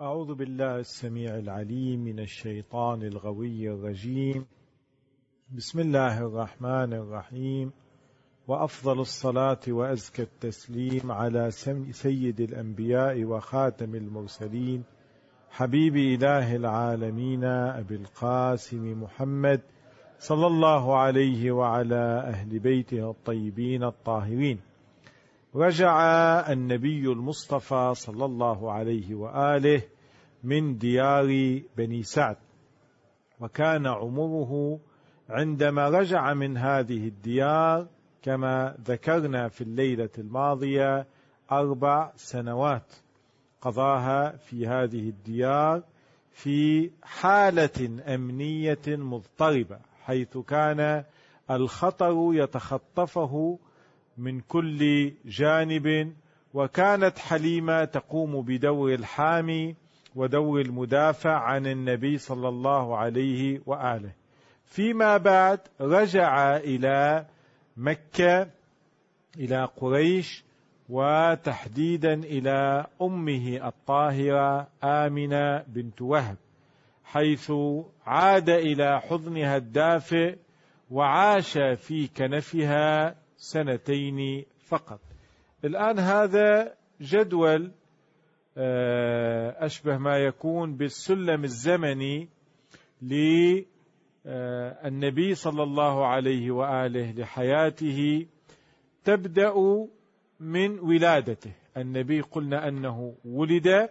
أعوذ بالله السميع العليم من الشيطان الغوي الرجيم. بسم الله الرحمن الرحيم، وأفضل الصلاة وأزكى التسليم على سيد الأنبياء وخاتم المرسلين حبيب إله العالمين أبي القاسم محمد صلى الله عليه وعلى أهل بيته الطيبين الطاهرين. رجع النبي المصطفى صلى الله عليه وآله من ديار بني سعد، وكان عمره عندما رجع من هذه الديار كما ذكرنا في الليلة الماضية 4 سنوات قضاها في هذه الديار في حالة أمنية مضطربة، حيث كان الخطر يتخطفه من كل جانب، وكانت حليمة تقوم بدور الحامي ودور المدافع عن النبي صلى الله عليه وآله. فيما بعد رجع إلى مكة، إلى قريش، وتحديدا إلى أمه الطاهرة آمنة بنت وهب، حيث عاد إلى حضنها الدافئ وعاش في كنفها 2 فقط. الآن هذا جدول أشبه ما يكون بالسلم الزمني للنبي صلى الله عليه وآله لحياته، تبدأ من ولادته. النبي قلنا أنه ولد،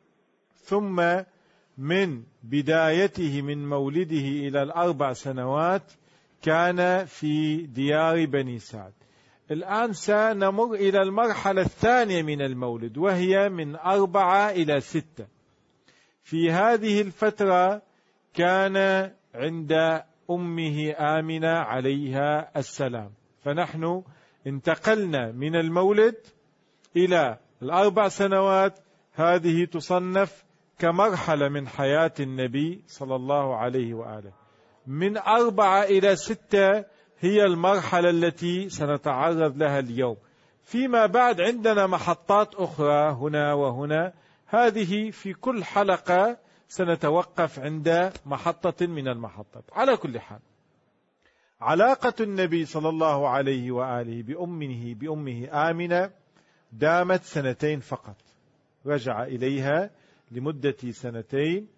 ثم من بدايته من مولده إلى 4 سنوات كان في ديار بني سعد. الآن سنمر إلى المرحلة الثانية من المولد، وهي من 4 إلى 6. في هذه الفترة كان عند أمه آمنة عليها السلام. فنحن انتقلنا من المولد إلى 4 سنوات، هذه تصنف كمرحلة من حياة النبي صلى الله عليه وآله. من 4 إلى 6 هي المرحلة التي سنتعرض لها اليوم. فيما بعد عندنا محطات أخرى هنا وهنا، هذه في كل حلقة سنتوقف عند محطة من المحطات. على كل حال، علاقة النبي صلى الله عليه وآله بأمه آمنة دامت 2 فقط. رجع إليها لمدة 2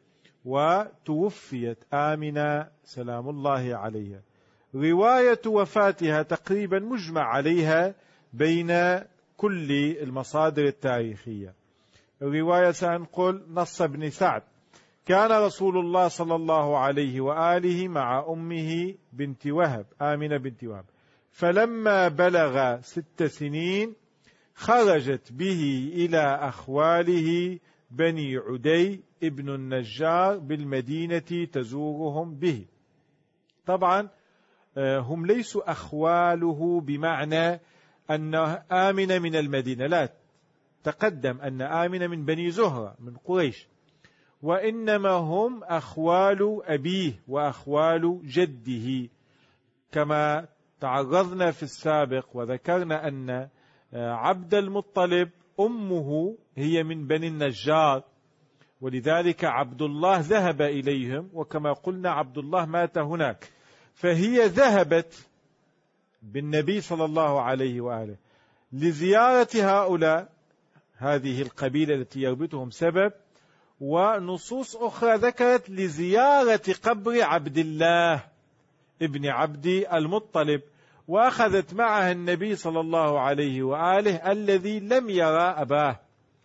وتوفيت آمنة سلام الله عليها. رواية وفاتها تقريبا مجمع عليها بين كل المصادر التاريخية. الرواية سنقول نص ابن سعد: كان رسول الله صلى الله عليه وآله مع أمه بنت وهب، آمنة بنت وهب، فلما بلغ 6 سنين خرجت به إلى أخواله بني عدي ابن النجار بالمدينة تزورهم به. طبعا هم ليسوا أخواله بمعنى أن آمنة من المدينة، لا، تقدم أن آمنة من بني زهرة من قريش، وإنما هم أخوال أبيه وأخوال جده، كما تعرضنا في السابق وذكرنا أن عبد المطلب أمه هي من بني النجار، ولذلك عبد الله ذهب إليهم، وكما قلنا عبد الله مات هناك، فهي ذهبت بالنبي صلى الله عليه وآله لزيارة هؤلاء، هذه القبيلة التي يربطهم سبب. ونصوص أخرى ذكرت لزيارة قبر عبد الله ابن عبد المطلب، وأخذت معها النبي صلى الله عليه وآله الذي لم يرى أباه،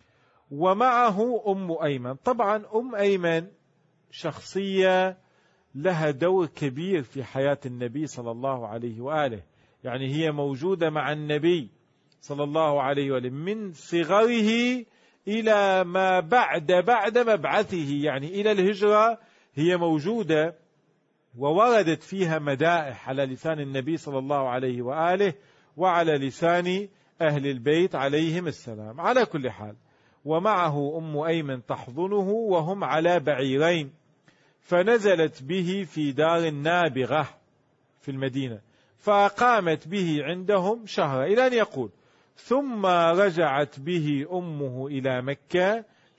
ومعه أم أيمن. طبعا أم أيمن شخصية لها دور كبير في حياة النبي صلى الله عليه وآله، يعني هي موجودة مع النبي صلى الله عليه وآله من صغره إلى ما بعد مبعثه، يعني إلى الهجرة هي موجودة، ووردت فيها مدائح على لسان النبي صلى الله عليه وآله وعلى لسان أهل البيت عليهم السلام. على كل حال، ومعه أم أيمن تحضنه وهم على بعيرين، فنزلت به في دار النابغة في المدينة، فأقامت به عندهم شهرا، إلى أن يقول: ثم رجعت به أمه إلى مكة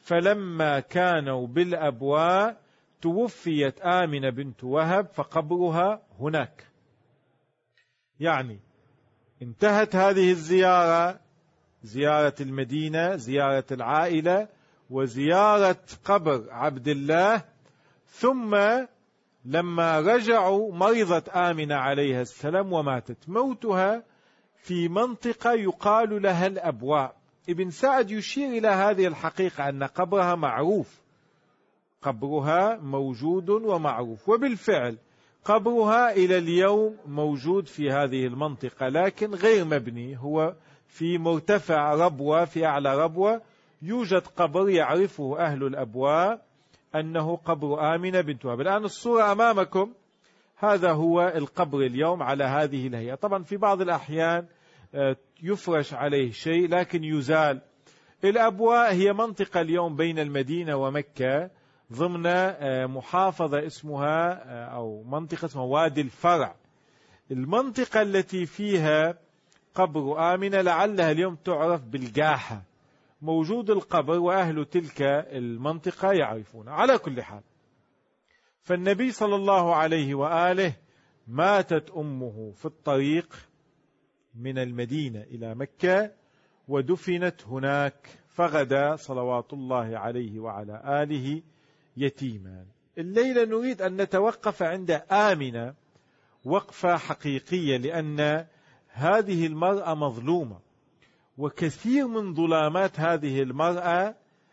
فلما كانوا بالأبواء توفيت آمنة بنت وهب فقبرها هناك. يعني انتهت هذه الزيارة، زيارة المدينة، زيارة العائلة، وزيارة قبر عبد الله، ثم لما رجعوا مرضت آمنة عليها السلام وماتت. موتها في منطقة يقال لها الأبواء. ابن سعد يشير إلى هذه الحقيقة أن قبرها معروف، قبرها موجود ومعروف، وبالفعل قبرها إلى اليوم موجود في هذه المنطقة، لكن غير مبني، هو في مرتفع ربوة، في أعلى ربوة يوجد قبر يعرفه أهل الأبواء أنه قبر آمنة بنت وهب. الآن الصورة أمامكم، هذا هو القبر اليوم على هذه الهيئة. طبعا في بعض الأحيان يفرش عليه شيء لكن يزال. الأبواء هي منطقة اليوم بين المدينة ومكة، ضمن محافظة اسمها أو منطقة اسمها وادي الفرع. المنطقة التي فيها قبر آمنة لعلها اليوم تعرف بالجاحة. موجود القبر وأهل تلك المنطقة يعرفون. على كل حال، فالنبي صلى الله عليه وآله ماتت أمه في الطريق من المدينة إلى مكة ودفنت هناك، فغدا صلوات الله عليه وعلى آله يتيما. الليلة نريد أن نتوقف عند آمنة وقفة حقيقية، لأن هذه المرأة مظلومة، وكثير من ظلامات هذه المرأة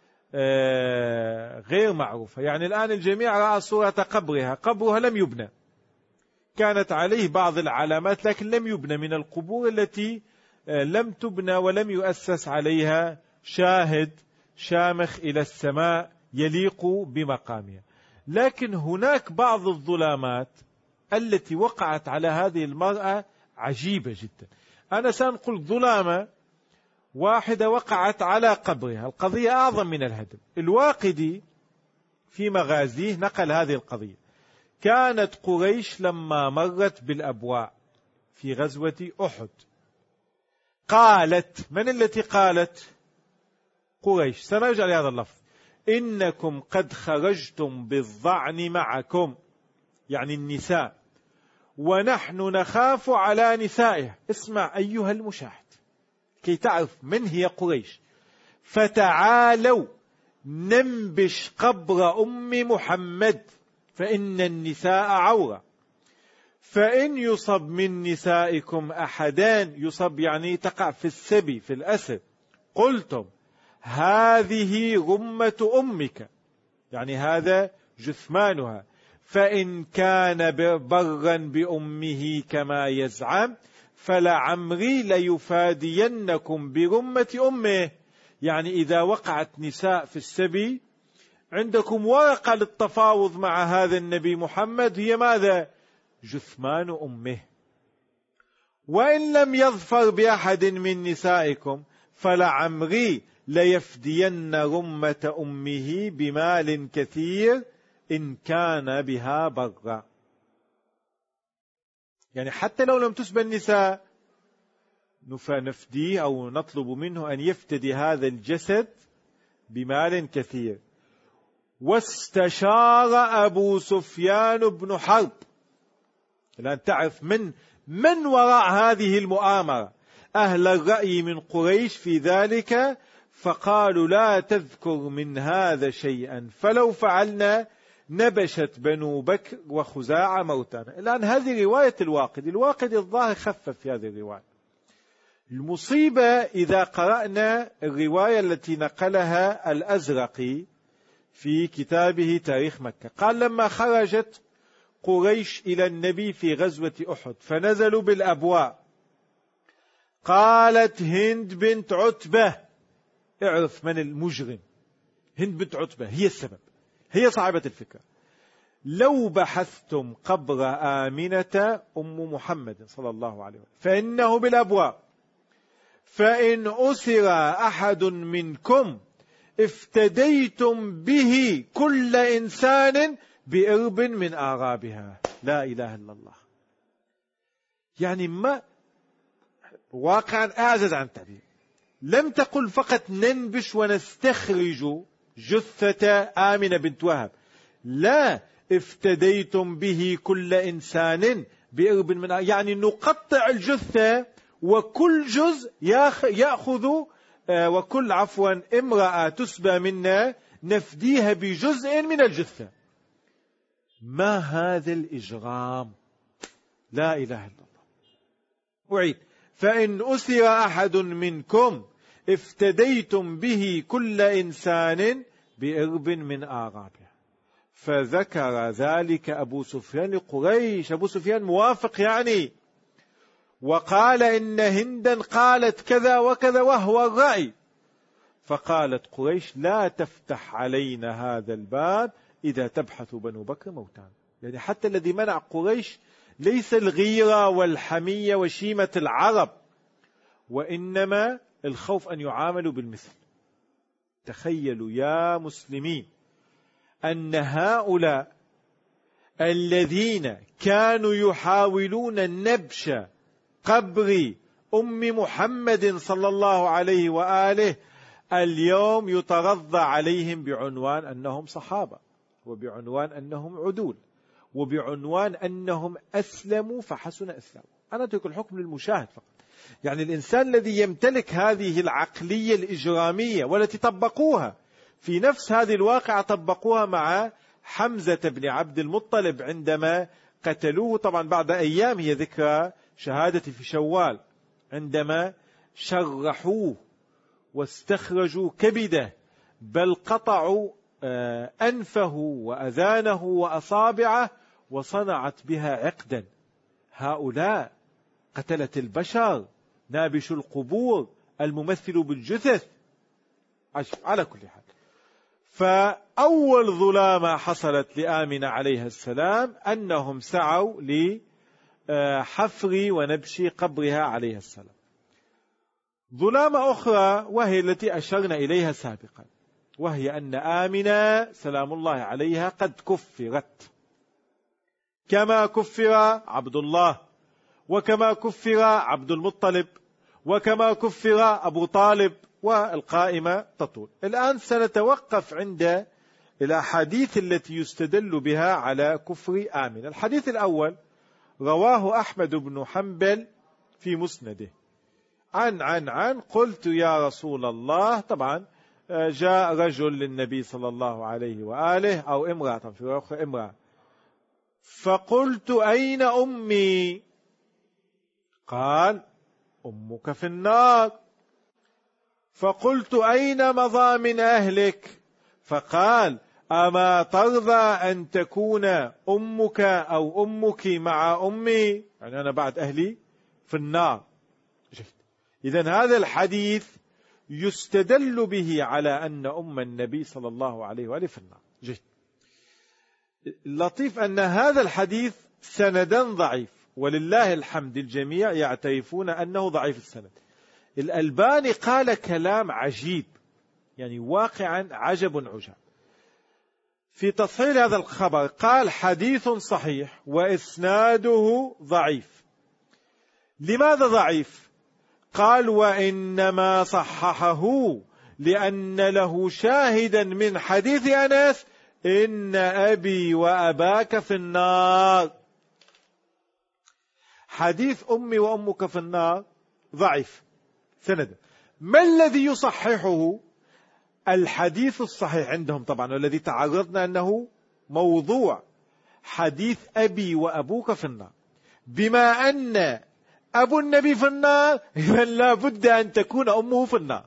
غير معروفة. يعني الآن الجميع رأى صورة قبرها لم يبنى، كانت عليه بعض العلامات لكن لم يبنى، من القبور التي لم تبنى ولم يؤسس عليها شاهد شامخ إلى السماء يليق بمقامها. لكن هناك بعض الظلامات التي وقعت على هذه المرأة عجيبة جدا. أنا سأنقل ظلامة واحدة وقعت على قبرها، القضية أعظم من الهدم. الواقدي في مغازيه نقل هذه القضية. كانت قريش لما مرت بالأبواء في غزوة أحد قالت، من التي قالت؟ قريش. سنرجع لهذا اللفظ: إنكم قد خرجتم بالظعن معكم، يعني النساء، ونحن نخاف على نسائه. اسمع أيها المشاهد كي تعرف من هي قريش. فتعالوا ننبش قبر أم محمد فإن النساء عورة، فإن يصب من نسائكم أحدان، يصب يعني تقع في السبي في الأسر، قلتم هذه غمة أمك، يعني هذا جثمانها، فإن كان برا بأمه كما يزعم فلعمري ليفادينكم برمة أمه. يعني إذا وقعت نساء في السبي عندكم ورقة للتفاوض مع هذا النبي محمد، هي ماذا؟ جثمان أمه. وإن لم يظفر بأحد من نسائكم فلعمري ليفدين رمة أمه بمال كثير إن كان بها برا. يعني حتى لو لم تسبى النساء نفديه أو نطلب منه أن يفتدي هذا الجسد بمال كثير. واستشار أبو سفيان بن حرب. الآن تعرف من وراء هذه المؤامرة. أهل الرأي من قريش في ذلك فقالوا لا تذكر من هذا شيئا، فلو فعلنا نبشت بنو بكر وخزاعة موتانا. الآن هذه رواية الواقدي الظاهر خفف في هذه الرواية. المصيبة إذا قرأنا الرواية التي نقلها الأزرقي في كتابه تاريخ مكة، قال لما خرجت قريش إلى النبي في غزوة أحد فنزلوا بالأبواء، قالت هند بنت عتبة، اعرف من المجرم، هند بنت عتبة هي السبب، هي صاحبة الفكرة، لو بحثتم قبر آمنة أم محمد صلى الله عليه وسلم فإنه بالأبواء، فإن أسر أحد منكم افتديتم به كل إنسان بإرب من آغابها. لا إله إلا الله. يعني ما واقعا أعجز عن التعبير. لم تقل فقط ننبش ونستخرج جثة آمنة بنت وهب، لا افتديتم به كل إنسان بإرب من، يعني نقطع الجثة وكل جزء يأخذ وكل امرأة تسبى منا نفديها بجزء من الجثة. ما هذا الإجرام؟ لا إله إلا الله. أعيد: فإن أسر أحد منكم افتديتم به كل إنسان بإرب من آرابه. فذكر ذلك أبو سفيان لقريش. أبو سفيان موافق يعني، وقال إن هندا قالت كذا وكذا وهو الرأي. فقالت قريش: لا تفتح علينا هذا الباب إذا تبحث بنو بكر موتان. يعني حتى الذي منع قريش ليس الغيرة والحمية وشيمة العرب، وإنما الخوف أن يعاملوا بالمثل. تخيلوا يا مسلمين أن هؤلاء الذين كانوا يحاولون نبش قبر أم محمد صلى الله عليه وآله اليوم يترضى عليهم بعنوان أنهم صحابة، وبعنوان أنهم عدول، وبعنوان أنهم أسلموا فحسن إسلام. أنا أترك الحكم للمشاهد فقط. يعني الإنسان الذي يمتلك هذه العقلية الإجرامية والتي طبقوها في نفس هذه الواقعة، طبقوها مع حمزة بن عبد المطلب عندما قتلوه. طبعا بعد أيام، هي ذكرى شهادة في شوال، عندما شرحوه واستخرجوا كبده، بل قطعوا أنفه وأذانه وأصابعه وصنعت بها عقدا. هؤلاء قتلة البشر، نابش القبور، الممثل بالجثث. على كل حال، فأول ظلامة حصلت لآمنة عليها السلام أنهم سعوا لحفر ونبش قبرها عليها السلام. ظلامة أخرى وهي التي أشرنا إليها سابقا، وهي أن آمنة سلام الله عليها قد كفرت، كما كفر عبد الله، وكما كفر عبد المطلب، وكما كفر أبو طالب، والقائمة تطول. الآن سنتوقف عند الأحاديث التي يستدل بها على كفر آمنة. الحديث الأول رواه أحمد بن حنبل في مسنده عن قلت يا رسول الله. طبعا جاء رجل للنبي صلى الله عليه وآله، أو امرأة في رواية امرأة، فقلت أين أمي؟ قال أمك في النار. فقلت أين مضى من أهلك؟ فقال أما ترضى أن تكون أمك أو أمك مع أمي؟ يعني أنا بعد أهلي في النار. إذن هذا الحديث يستدل به على أن أم النبي صلى الله عليه وآله في النار. جيد. اللطيف أن هذا الحديث سندا ضعيف، ولله الحمد الجميع يعترفون أنه ضعيف السند. الألباني قال كلام عجيب، يعني واقعا عجب عجاب في تصحيح هذا الخبر. قال حديث صحيح وإسناده ضعيف. لماذا ضعيف؟ قال وإنما صححه لأن له شاهدا من حديث أنس إن أبي وأباك في النار. حديث أمي وأمك في النار ضعيف سند. ما الذي يصححه؟ الحديث الصحيح عندهم طبعا، والذي تعرضنا أنه موضوع، حديث أبي وأبوك في النار. بما أن أبو النبي في النار، لا بد أن تكون أمه في النار.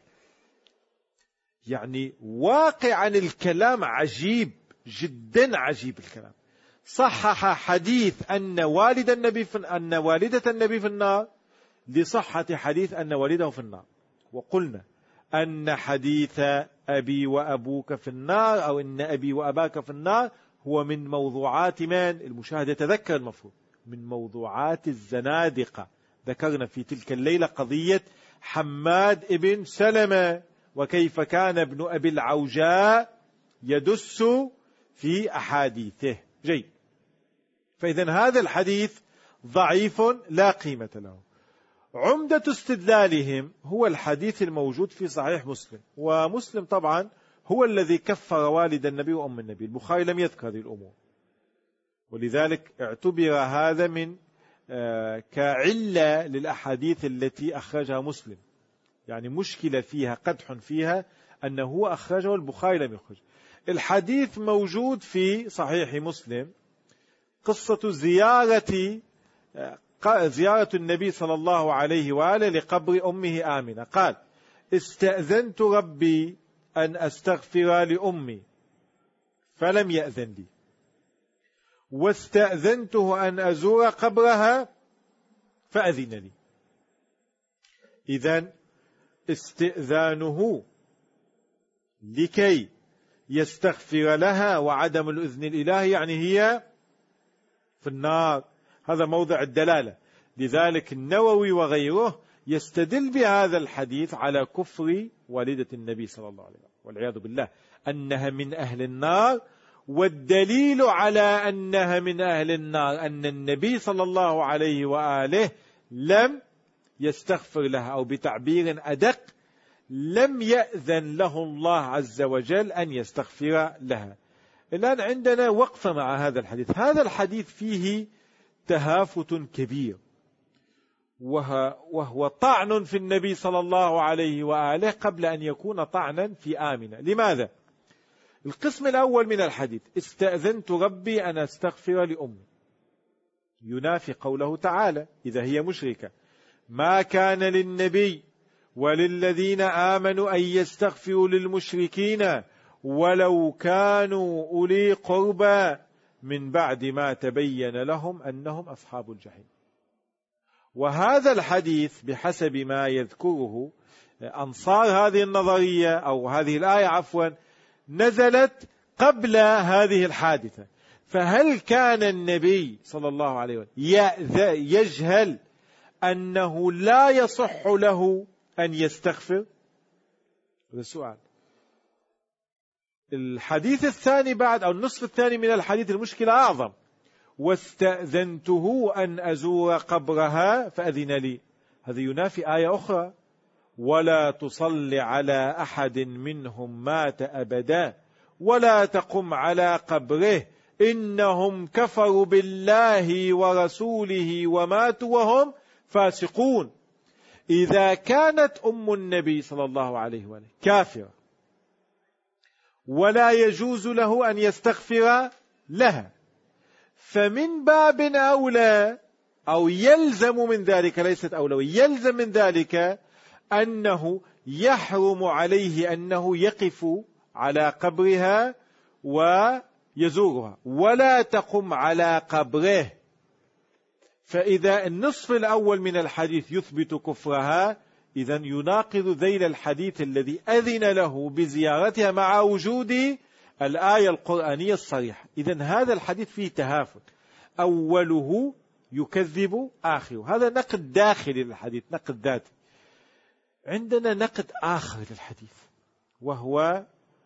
يعني واقعا الكلام عجيب جدا، عجيب الكلام. صحح حديث أن والدة النبي في النار لصحة حديث أن والده في النار. وقلنا أن حديث أبي وأبوك في النار، أو إن أبي وأباك في النار، هو من موضوعات من المشاهد يتذكر المفهوم، من موضوعات الزنادقة. ذكرنا في تلك الليلة قضية حماد ابن سلمة، وكيف كان ابن أبي العوجاء يدس في أحاديثه. جيد. فإذن هذا الحديث ضعيف لا قيمة له. عمدة استدلالهم هو الحديث الموجود في صحيح مسلم، ومسلم طبعا هو الذي كفر والد النبي وأم النبي. البخاري لم يذكر هذه الأمور، ولذلك اعتبر هذا من كعلة للأحاديث التي أخرجها مسلم، يعني مشكلة فيها، قدح فيها، أنه هو أخرجه البخاري لم يخرج. الحديث موجود في صحيح مسلم، قصة زيارة النبي صلى الله عليه وآله لقبر أمه آمنة. قال: استأذنت ربي أن أستغفر لأمي فلم يأذن لي، واستأذنته أن أزور قبرها فأذن لي. إذن استئذانه لكي يستغفر لها وعدم الإذن الإلهي يعني هي في النار، هذا موضع الدلالة. لذلك النووي وغيره يستدل بهذا الحديث على كفر والدة النبي صلى الله عليه وسلم والعياذ بالله، أنها من أهل النار. والدليل على أنها من أهل النار أن النبي صلى الله عليه وآله لم يستغفر لها، أو بتعبير أدق لم يأذن له الله عز وجل أن يستغفر لها. الآن عندنا وقفة مع هذا الحديث. هذا الحديث فيه تهافت كبير، وهو طعن في النبي صلى الله عليه وآله قبل أن يكون طعنا في آمنة. لماذا؟ القسم الأول من الحديث: استأذنت ربي أن أستغفر لأمي، ينافي قوله تعالى إذا هي مشركة: ما كان للنبي وللذين آمنوا أن يستغفروا للمشركين ولو كانوا أولي قربى من بعد ما تبين لهم أنهم أصحاب الجحيم. وهذا الحديث بحسب ما يذكره أنصار هذه النظرية أو هذه الآية عفوا نزلت قبل هذه الحادثة. فهل كان النبي صلى الله عليه وسلم يجهل أنه لا يصح له أن يستغفر؟ هذا السؤال. الحديث الثاني بعد أو النصف الثاني من الحديث المشكلة أعظم: واستأذنته أن أزور قبرها فأذن لي. هذا ينافي آية أخرى: ولا تصل على أحد منهم مات أبدا ولا تقم على قبره إنهم كفروا بالله ورسوله وماتوا وهم فاسقون. إذا كانت أم النبي صلى الله عليه وآله كافرة ولا يجوز له أن يستغفر لها، فمن باب أولى أو يلزم من ذلك، ليست أولوية، يلزم من ذلك أنه يحرم عليه أنه يقف على قبرها ويزورها ولا تقم على قبره. فإذا النصف الأول من الحديث يثبت كفرها، إذن يناقض ذيل الحديث الذي أذن له بزيارتها مع وجود الآية القرآنية الصريحة. إذن هذا الحديث فيه تهافت، أوله يكذب آخره. هذا نقد داخلي للحديث، نقد ذاتي. عندنا نقد آخر للحديث وهو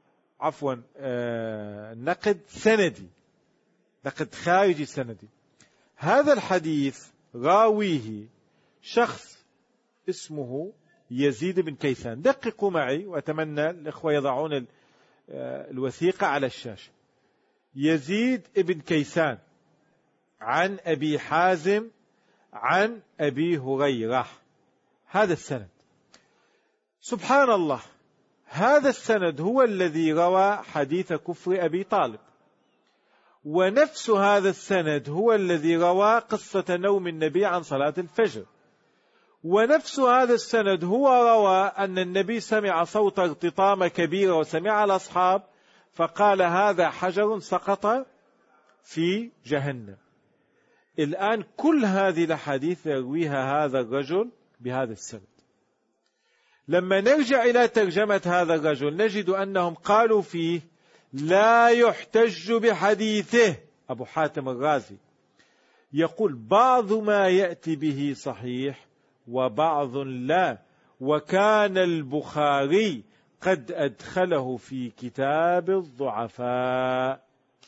نقد سندي، نقد خارجي سندي. هذا الحديث راويه شخص اسمه يزيد بن كيسان. دققوا معي وأتمنى الإخوة يضعون الوثيقة على الشاشة. يزيد بن كيسان عن أبي حازم عن أبي هريرة. هذا السند، سبحان الله، هذا السند هو الذي روى حديث كفر أبي طالب، ونفس هذا السند هو الذي روى قصة نوم النبي عن صلاة الفجر، ونفس هذا السند هو روى أن النبي سمع صوت ارتطام كبيرة وسمع الأصحاب فقال هذا حجر سقط في جهنم. الآن كل هذه الأحاديث يرويها هذا الرجل بهذا السند. لما نرجع إلى ترجمة هذا الرجل نجد أنهم قالوا فيه لا يحتج بحديثه. أبو حاتم الرازي يقول بعض ما يأتي به صحيح وبعض لا، وكان البخاري قد أدخله في كتاب الضعفاء.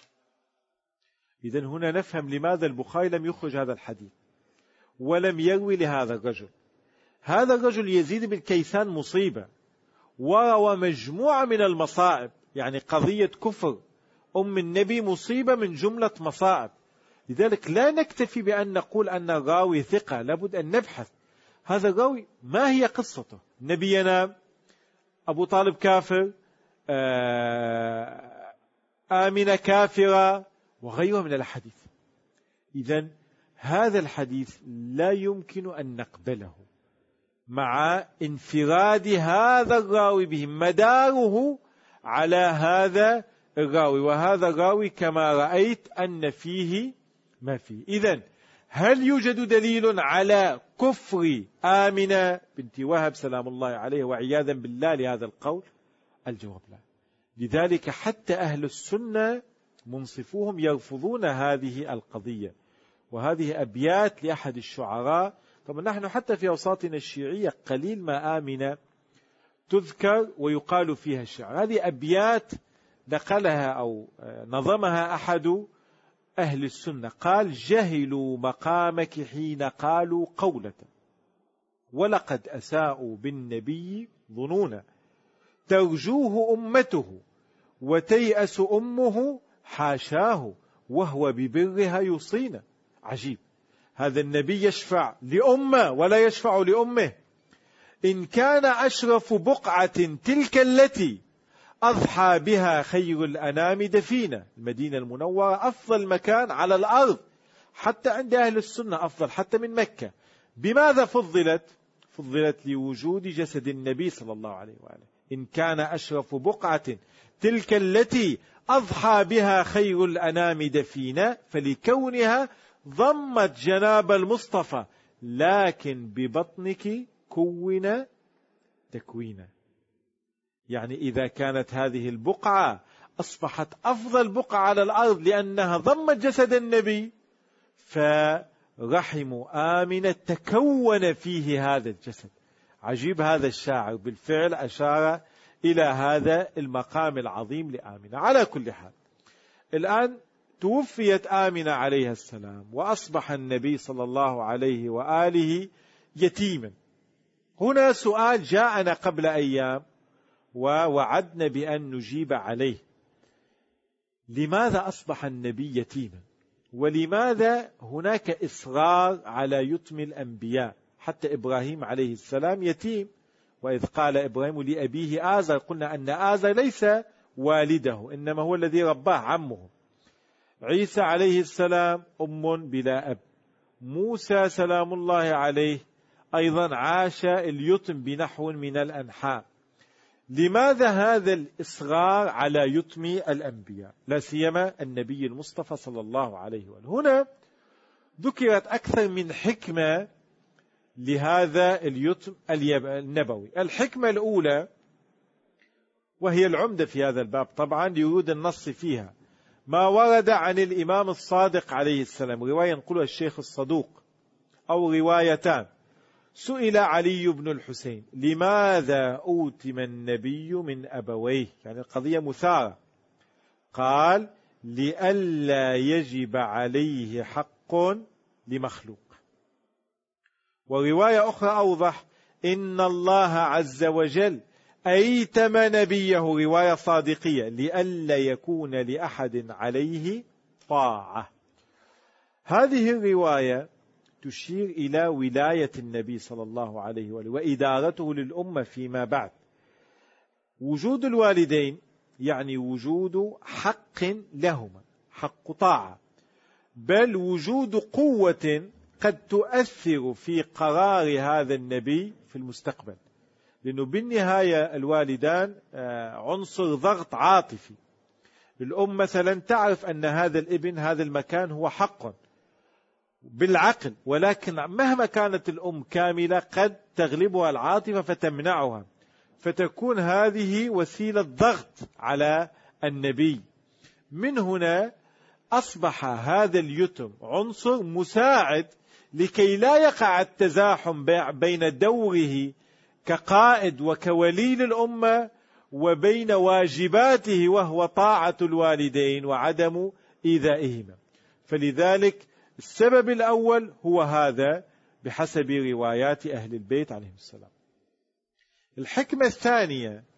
إذن هنا نفهم لماذا البخاري لم يخرج هذا الحديث ولم يروي لهذا الرجل. هذا الرجل يزيد بن كيسان مصيبة، وروى مجموعة من المصائب يعني قضية كفر أم النبي مصيبة من جملة مصائب. لذلك لا نكتفي بأن نقول أن الراوي ثقة، لابد أن نبحث هذا الراوي ما هي قصته. نبينا أبو طالب كافر، آمنة كافرة، وغيرها من الحديث. إذن هذا الحديث لا يمكن أن نقبله مع انفراد هذا الراوي به، مداره على هذا الراوي، وهذا الراوي كما رأيت أن فيه ما فيه. إذن هل يوجد دليل على كفر آمنة بنت وهب سلام الله عليه وعياذا بالله لهذا القول؟ الجواب لا. لذلك حتى أهل السنة منصفوهم يرفضون هذه القضية. وهذه أبيات لأحد الشعراء. طبعا نحن حتى في أوساطنا الشيعية قليل ما آمنة تذكر ويقال فيها الشعر. هذه أبيات نقلها أو نظمها أحد أهل السنة، قال: جهلوا مقامك حين قالوا قولة، ولقد أساءوا بالنبي ظنونا، ترجوه أمته وتيأس أمه حاشاه، وهو ببرها يوصينا. عجيب، هذا النبي يشفع لأمة ولا يشفع لأمه. إن كان أشرف بقعة تلك التي أضحى بها خير الأنام دفينا. المدينة المنورة أفضل مكان على الأرض، حتى عند أهل السنة أفضل حتى من مكة. بماذا فضلت؟ فضلت لوجود جسد النبي صلى الله عليه وآله. إن كان أشرف بقعة تلك التي أضحى بها خير الأنام دفينا، فلكونها ضمت جناب المصطفى، لكن ببطنك كون تكوينا. يعني إذا كانت هذه البقعة أصبحت أفضل بقعة على الأرض لأنها ضمت جسد النبي، فرحم آمنة تكون فيه هذا الجسد. عجيب، هذا الشاعر بالفعل أشار إلى هذا المقام العظيم لآمنة. على كل حال، الآن توفيت آمنة عليها السلام، وأصبح النبي صلى الله عليه وآله يتيما. هنا سؤال جاءنا قبل أيام ووعدنا بأن نجيب عليه: لماذا أصبح النبي يتيما؟ ولماذا هناك إصرار على يتم الأنبياء؟ حتى إبراهيم عليه السلام يتيم، وإذ قال إبراهيم لأبيه آزر، قلنا أن آزر ليس والده، إنما هو الذي رباه عمه. عيسى عليه السلام أم بلا أب. موسى سلام الله عليه أيضا عاش اليتم بنحو من الأنحاء. لماذا هذا الإصرار على يتم الأنبياء، لا سيما النبي المصطفى صلى الله عليه وآله؟ هنا ذكرت أكثر من حكمة لهذا اليتم النبوي. الحكمة الأولى، وهي العمدة في هذا الباب طبعا لورود النص فيها، ما ورد عن الإمام الصادق عليه السلام، رواية نقولها الشيخ الصدوق أو روايتان. سئل علي بن الحسين: لماذا أوتم النبي من أبويه؟ يعني القضية مثارة. قال: لئلا يجب عليه حق لمخلوق. ورواية أخرى أوضح: إن الله عز وجل أيتم نبيه، رواية صادقية، لئلا يكون لأحد عليه طاعة. هذه الرواية تشير إلى ولاية النبي صلى الله عليه وآله وإدارته للأمة فيما بعد. وجود الوالدين يعني وجود حق لهما، حق طاعة، بل وجود قوة قد تؤثر في قرار هذا النبي في المستقبل، لأنه بالنهاية الوالدان عنصر ضغط عاطفي. الأم مثلا تعرف أن هذا الابن، هذا المكان هو حق بالعقل، ولكن مهما كانت الأم كاملة قد تغلبها العاطفة فتمنعها، فتكون هذه وسيلة ضغط على النبي. من هنا أصبح هذا اليتم عنصر مساعد لكي لا يقع التزاحم بين دوره كقائد وكولي للأمة وبين واجباته وهو طاعة الوالدين وعدم إيذائهما. فلذلك السبب الأول هو هذا بحسب روايات أهل البيت عليهم السلام. الحكمة الثانية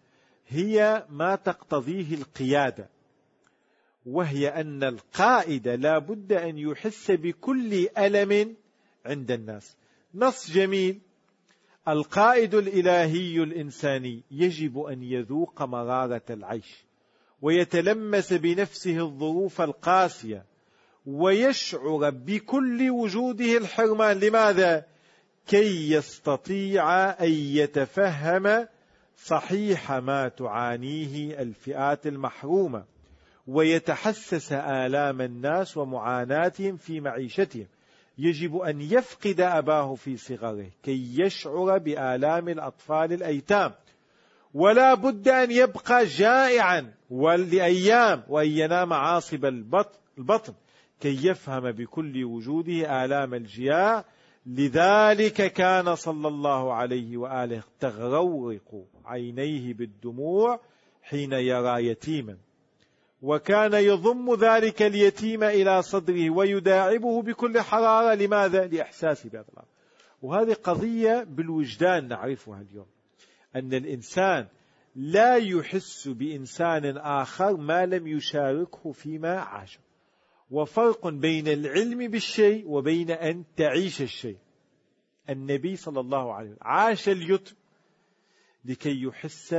هي ما تقتضيه القيادة، وهي أن القائد لا بد أن يحس بكل ألم عند الناس. نص جميل: القائد الإلهي الإنساني يجب أن يذوق مرارة العيش ويتلمس بنفسه الظروف القاسية ويشعر بكل وجوده الحرمان. لماذا؟ كي يستطيع أن يتفهم صحيح ما تعانيه الفئات المحرومة ويتحسس آلام الناس ومعاناتهم في معيشتهم. يجب أن يفقد أباه في صغره كي يشعر بآلام الأطفال الأيتام، ولا بد أن يبقى جائعا لأيام وأن ينام عاصب البطن كي يفهم بكل وجوده آلام الجياع. لذلك كان صلى الله عليه وآله تغرق عينيه بالدموع حين يرى يتيما، وكان يضم ذلك اليتيم إلى صدره ويداعبه بكل حرارة. لماذا؟ لإحساسه بهذا الأمر. وهذه قضية بالوجدان نعرفها اليوم، أن الإنسان لا يحس بإنسان آخر ما لم يشاركه فيما عاش. وفرق بين العلم بالشيء وبين أن تعيش الشيء. النبي صلى الله عليه وسلم عاش اليتم لكي يحس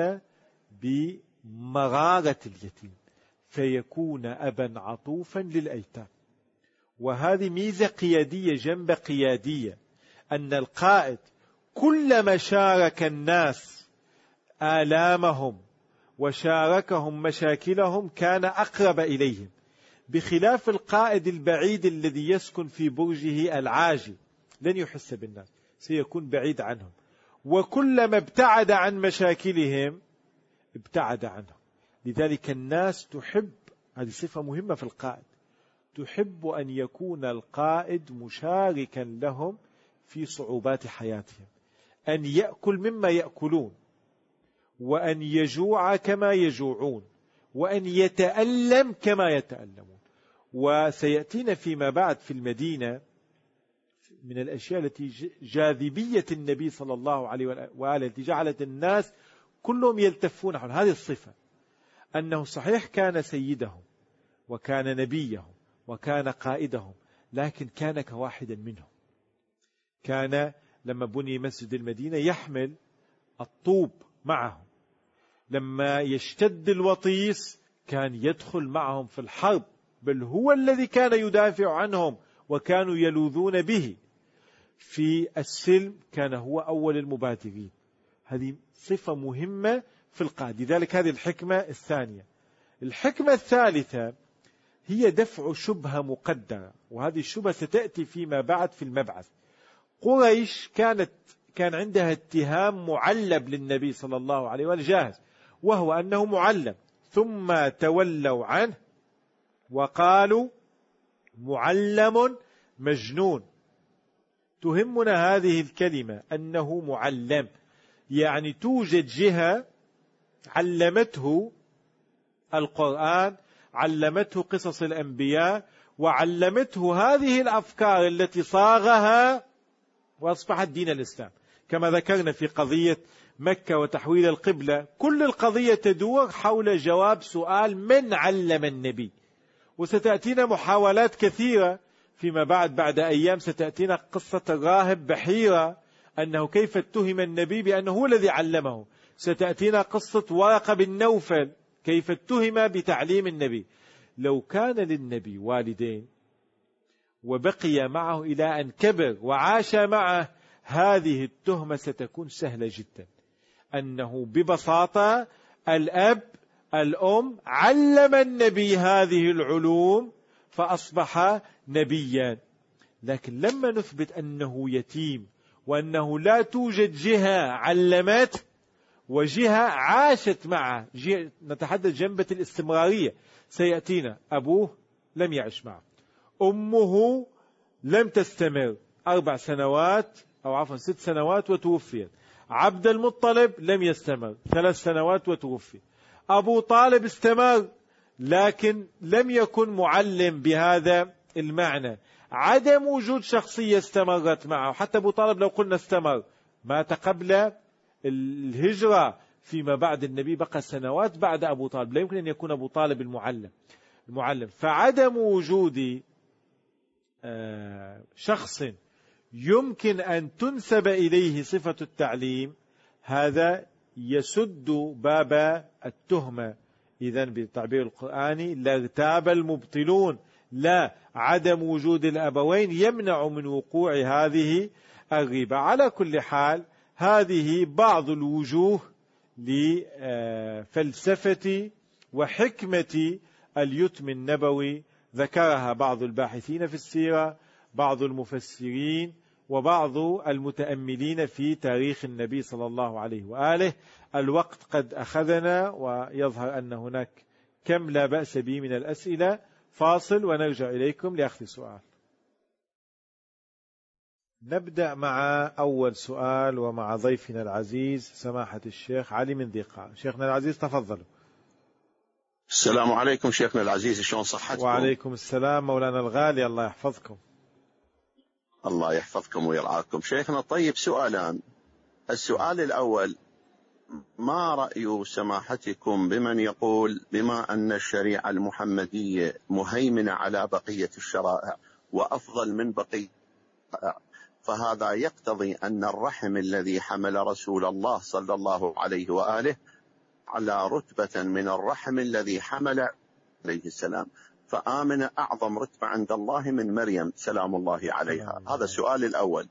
بمرارة اليتيم فيكون أبا عطوفا للأيتام. وهذه ميزة قيادية جنب قيادية، أن القائد كلما شارك الناس آلامهم وشاركهم مشاكلهم كان أقرب إليهم، بخلاف القائد البعيد الذي يسكن في برجه العاجي لن يحس بالناس، سيكون بعيد عنهم، وكلما ابتعد عن مشاكلهم ابتعد عنهم. لذلك الناس تحب، هذه صفة مهمة في القائد، تحب أن يكون القائد مشاركا لهم في صعوبات حياتهم، أن يأكل مما يأكلون، وأن يجوع كما يجوعون، وأن يتألم كما يتألمون. وسيأتينا فيما بعد في المدينة من الأشياء التي جاذبية النبي صلى الله عليه وآله التي جعلت الناس كلهم يلتفون حول هذه الصفة، أنه صحيح كان سيدهم وكان نبيهم وكان قائدهم، لكن كان كواحدا منهم. كان لما بني مسجد المدينة يحمل الطوب معه، لما يشتد الوطيس كان يدخل معهم في الحرب، بل هو الذي كان يدافع عنهم وكانوا يلوذون به. في السلم كان هو أول المبادرين. هذه صفة مهمة في القائد. لذلك هذه الحكمة الثانية. الحكمة الثالثة هي دفع شبهة مقدرة، وهذه الشبهة ستأتي فيما بعد في المبعث. قريش كان عندها اتهام معلب للنبي صلى الله عليه وسلم جاهز، وهو أنه معلم، ثم تولوا عنه وقالوا معلم مجنون. تهمنا هذه الكلمة أنه معلم، يعني توجد جهة علمته القرآن، علمته قصص الأنبياء، وعلمته هذه الأفكار التي صاغها وأصبحت دين الإسلام. كما ذكرنا في قضية مكة وتحويل القبلة، كل القضية تدور حول جواب سؤال من علم النبي. وستأتينا محاولات كثيرة فيما بعد أيام، ستأتينا قصة الراهب بحيرة أنه كيف اتهم النبي بأنه هو الذي علمه. ستأتينا قصة ورقة بن نوفل كيف اتهم بتعليم النبي. لو كان للنبي والدين وبقي معه إلى أن كبر وعاش معه، هذه التهمة ستكون سهلة جدا، أنه ببساطة الأب الأم علم النبي هذه العلوم فأصبح نبيا. لكن لما نثبت أنه يتيم وأنه لا توجد جهة علمته وجهة عاشت معه، نتحدث جنبة الاستمرارية، سيأتينا أبوه لم يعش معه، أمه لم تستمر 4 سنوات أو عفوا 6 سنوات وتوفيت، عبد المطلب لم يستمر 3 سنوات وتوفي، أبو طالب استمر لكن لم يكن معلم بهذا المعنى. عدم وجود شخصية استمرت معه. حتى أبو طالب لو قلنا استمر، مات قبل الهجرة فيما بعد النبي بقى سنوات بعد أبو طالب، لا يمكن أن يكون أبو طالب المعلم. فعدم وجود شخص يمكن أن تنسب إليه صفة التعليم، هذا يسد باب التهمة. إذن بالتعبير القرآني لارتاب المبطلون، لا، عدم وجود الأبوين يمنع من وقوع هذه الريبة. على كل حال هذه بعض الوجوه لفلسفة وحكمة اليتم النبوي، ذكرها بعض الباحثين في السيرة، بعض المفسرين، وبعض المتأملين في تاريخ النبي صلى الله عليه وآله. الوقت قد أخذنا، ويظهر أن هناك كم لا بأس به من الأسئلة. فاصل ونرجع إليكم لأخذ سؤال. نبدأ مع أول سؤال ومع ضيفنا العزيز سماحة الشيخ علي من ذي قار. شيخنا العزيز تفضلوا. السلام عليكم شيخنا العزيز، شلون صحتكم؟ وعليكم السلام مولانا الغالي، الله يحفظكم. الله يحفظكم ويرعاكم. شيخنا طيب سؤالان. السؤال الأول، ما رأي سماحتكم بمن يقول بما أن الشريعة المحمدية مهيمنة على بقية الشرائع وأفضل من بقية، فهذا يقتضي أن الرحم الذي حمل رسول الله صلى الله عليه وآله على رتبة من الرحم الذي حمل عليه السلام، فآمنة أعظم رتبة عند الله من مريم سلام الله عليها. هذا السؤال الأول.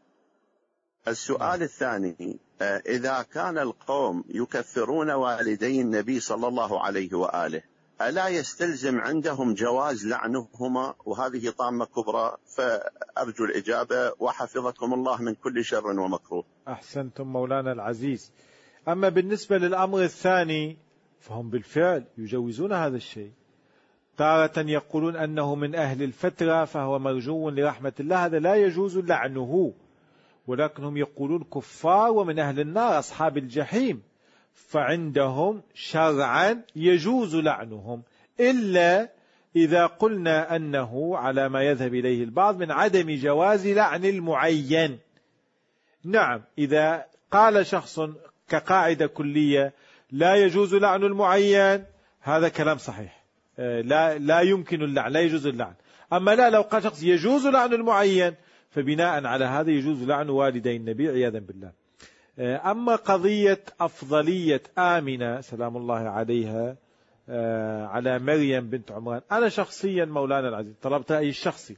السؤال الثاني، إذا كان القوم يكفرون والدي النبي صلى الله عليه وآله، ألا يستلزم عندهم جواز لعنهما؟ وهذه طامة كبرى، فأرجو الإجابة وحفظكم الله من كل شر ومكروه. أحسنتم مولانا العزيز. أما بالنسبة للأمر الثاني فهم بالفعل يجوزون هذا الشيء. تارة يقولون أنه من أهل الفترة فهو مرجو لرحمة الله، هذا لا يجوز لعنه، ولكنهم يقولون كفار ومن أهل النار أصحاب الجحيم، فعندهم شرعا يجوز لعنهم، إلا إذا قلنا أنه على ما يذهب إليه البعض من عدم جواز لعن المعين. نعم، إذا قال شخص كقاعدة كلية لا يجوز لعن المعين، هذا كلام صحيح، لا يمكن اللعن، لا يجوز اللعن. أما لو قال شخص يجوز لعن المعين، فبناء على هذا يجوز لعن والدي النبي عياذا بالله. أما قضية أفضلية آمنة سلام الله عليها على مريم بنت عمران، أنا شخصيا مولانا العزيز طلبت رأيي الشخصي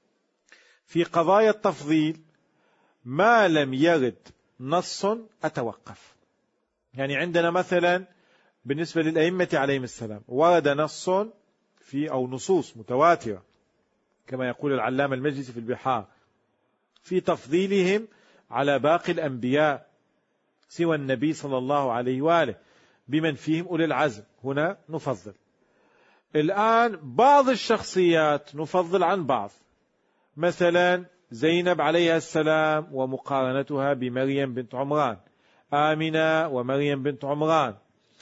في قضايا التفضيل، ما لم يرد نص أتوقف. يعني عندنا مثلا بالنسبة للأئمة عليهم السلام ورد نص أو نصوص متواترة كما يقول العلامة المجلسي في البحار في تفضيلهم على باقي الأنبياء سوى النبي صلى الله عليه وآله بمن فيهم أولي العزم. هنا نفضل الآن بعض الشخصيات نفضل عن بعض، مثلا زينب عليها السلام ومقارنتها بمريم بنت عمران، آمنة ومريم بنت عمران.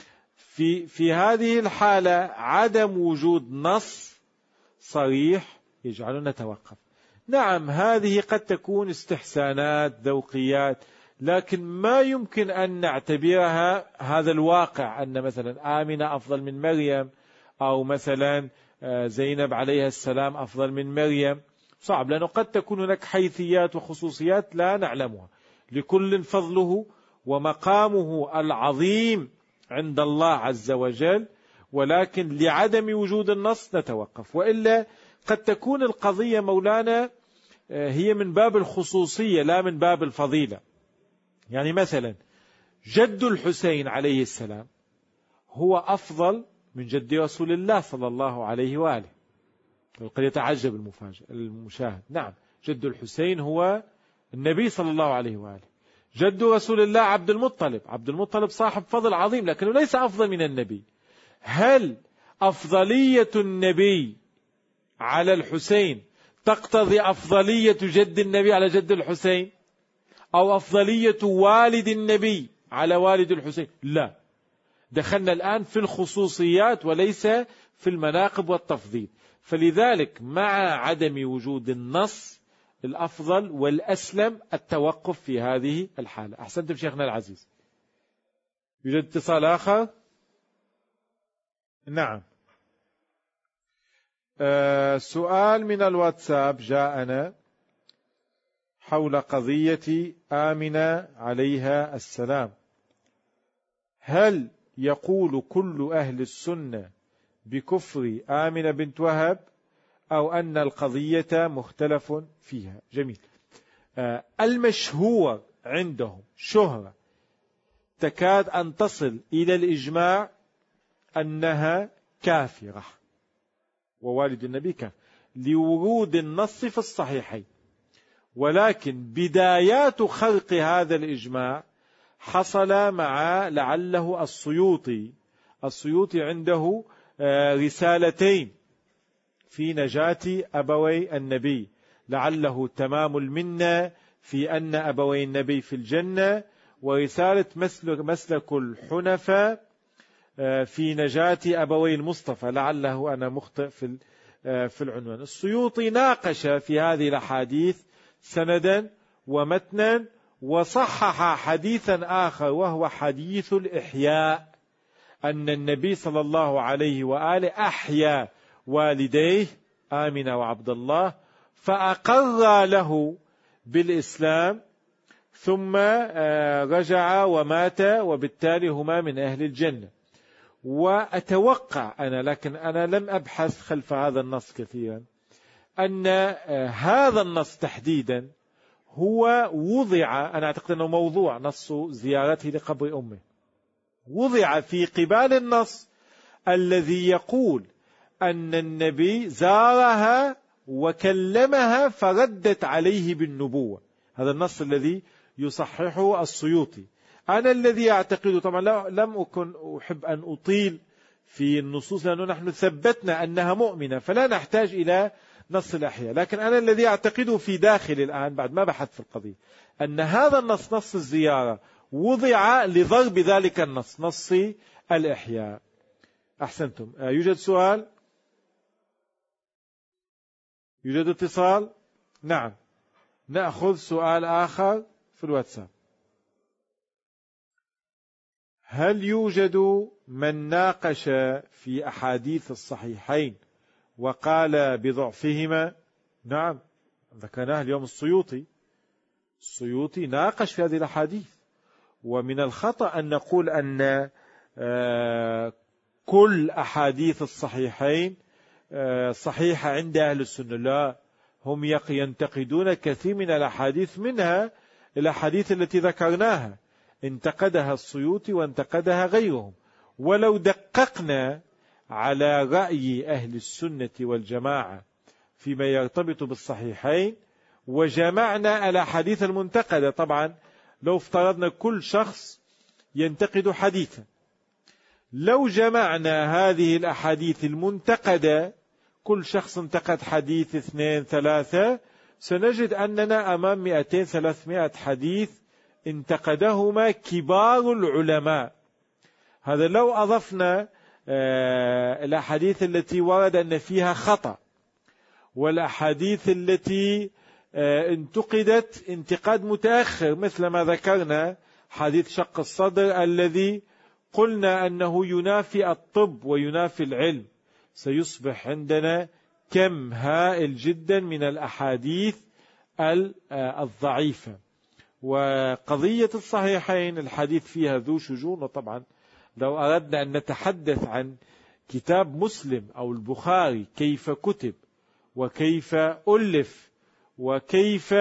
في هذه الحالة عدم وجود نص صريح يجعلنا نتوقف. نعم، هذه قد تكون استحسانات ذوقيات، لكن ما يمكن أن نعتبرها هذا الواقع أن مثلا آمنة أفضل من مريم، أو مثلا زينب عليها السلام أفضل من مريم. صعب، لأنه قد تكون هناك حيثيات وخصوصيات لا نعلمها، لكل فضله ومقامه العظيم عند الله عز وجل، ولكن لعدم وجود النص نتوقف. وإلا قد تكون القضية مولانا هي من باب الخصوصية لا من باب الفضيلة. يعني مثلا جد الحسين عليه السلام هو أفضل من جد رسول الله صلى الله عليه وآله. قد يتعجب المشاهد، نعم، جد الحسين هو النبي صلى الله عليه وآله. جد رسول الله عبد المطلب صاحب فضل عظيم، لكنه ليس أفضل من النبي. هل أفضلية النبي على الحسين تقتضي أفضلية جد النبي على جد الحسين، أو أفضلية والد النبي على والد الحسين؟ لا، دخلنا الآن في الخصوصيات وليس في المناقب والتفضيل. فلذلك مع عدم وجود النص الأفضل والأسلم التوقف في هذه الحالة. أحسنتم شيخنا العزيز. يوجد اتصال آخر؟ نعم. سؤال من الواتساب جاءنا حول قضية آمنة عليها السلام. هل يقول كل أهل السنة بكفر آمنة بنت وهب أو أن القضية مختلف فيها؟ جميل. المشهور عندهم شهرة تكاد أن تصل إلى الإجماع أنها كافرة ووالد النبي كافر لورود النص في الصحيحين، ولكن بدايات خلق هذا الإجماع حصل مع لعله السيوطي عنده رسالتين في نجاة أبوي النبي، لعله تمام المنة في أن أبوي النبي في الجنة، ورسالة مسلك الحنفاء في نجاة أبوي المصطفى، لعله أنا مخطئ في العنوان. السيوطي ناقش في هذه الأحاديث سندا ومتنا، وصحح حديثا آخر وهو حديث الإحياء، أن النبي صلى الله عليه وآله أحيا والديه آمنة وعبد الله، فأقر له بالإسلام، ثم رجع ومات، وبالتالي هما من أهل الجنة. وأتوقع أنا، لكن أنا لم أبحث خلف هذا النص كثيرا، أن هذا النص تحديدا هو وضع، أنا أعتقد أنه موضوع نص زيارته لقبر أمه، وضع في قبال النص الذي يقول أن النبي زارها وكلمها فردت عليه بالنبوة. هذا النص الذي يصححه السيوطي. أنا الذي أعتقد، طبعا لم أكن أحب أن أطيل في النصوص لأنه نحن ثبتنا أنها مؤمنة فلا نحتاج إلى نص الأحياء، لكن أنا الذي أعتقده في داخل الآن بعد ما بحث في القضية أن هذا النص، نص الزيارة، وضع لضرب ذلك النص، نص الإحياء. أحسنتم. يوجد سؤال؟ يوجد اتصال؟ نعم، نأخذ سؤال آخر في الواتساب. هل يوجد من ناقش في أحاديث الصحيحين وقال بضعفهما؟ نعم، ذكرناه اليوم. السيوطي ناقش في هذه الأحاديث. ومن الخطأ أن نقول أن كل أحاديث الصحيحين صحيحة عند أهل السنة. لا، هم ينتقدون كثير من الأحاديث، منها الأحاديث التي ذكرناها انتقدها السيوطي وانتقدها غيرهم. ولو دققنا على رأي أهل السنة والجماعة فيما يرتبط بالصحيحين وجمعنا الأحاديث المنتقدة، طبعا لو افترضنا كل شخص ينتقد حديثا، لو جمعنا هذه الأحاديث المنتقدة، كل شخص انتقد حديث 2 3، سنجد أننا أمام 200-300 حديث انتقدهما كبار العلماء. هذا لو أضفنا الأحاديث التي ورد أن فيها خطأ، والأحاديث التي انتقدت انتقاد متأخر، مثل ما ذكرنا حديث شق الصدر الذي قلنا أنه ينافي الطب وينافي العلم، سيصبح عندنا كم هائل جدا من الأحاديث الضعيفة. وقضية الصحيحين الحديث فيها ذو شجون. وطبعا لو أردنا أن نتحدث عن كتاب مسلم أو البخاري كيف كتب وكيف ألف وكيف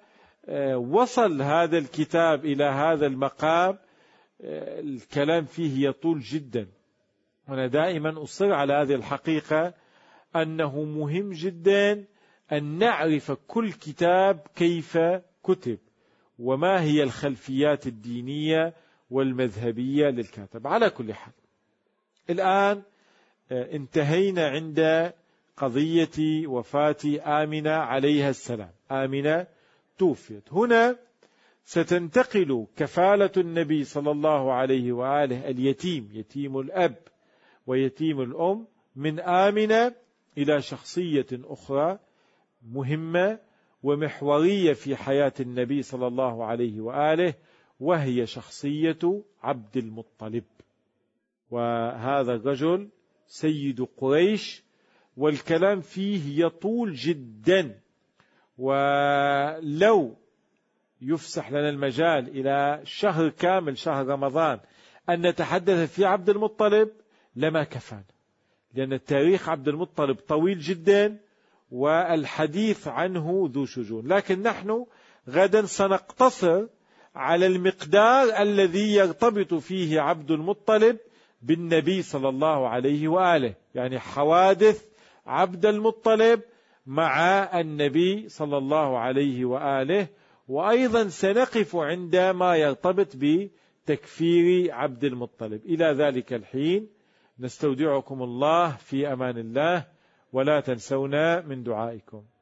وصل هذا الكتاب إلى هذا المقام، الكلام فيه يطول جدا. وأنا دائما أصر على هذه الحقيقة، أنه مهم جدا أن نعرف كل كتاب كيف كتب وما هي الخلفيات الدينية والمذهبية للكاتب. على كل حال، الآن انتهينا عند قضية وفاة آمنة عليها السلام. آمنة توفيت. هنا ستنتقل كفالة النبي صلى الله عليه وآله اليتيم، يتيم الأب ويتيم الأم، من آمنة إلى شخصية أخرى مهمة ومحورية في حياة النبي صلى الله عليه وآله، وهي شخصية عبد المطلب. وهذا الرجل سيد قريش، والكلام فيه يطول جدا، ولو يفسح لنا المجال إلى شهر كامل، شهر رمضان، أن نتحدث في عبد المطلب لما كفانا، لأن تاريخ عبد المطلب طويل جدا والحديث عنه ذو شجون. لكن نحن غدا سنقتصر على المقدار الذي يرتبط فيه عبد المطلب بالنبي صلى الله عليه وآله، يعني حوادث عبد المطلب مع النبي صلى الله عليه وآله. وأيضا سنقف عندما يرتبط بتكفير عبد المطلب. إلى ذلك الحين نستودعكم الله في أمان الله، ولا تنسونا من دعائكم.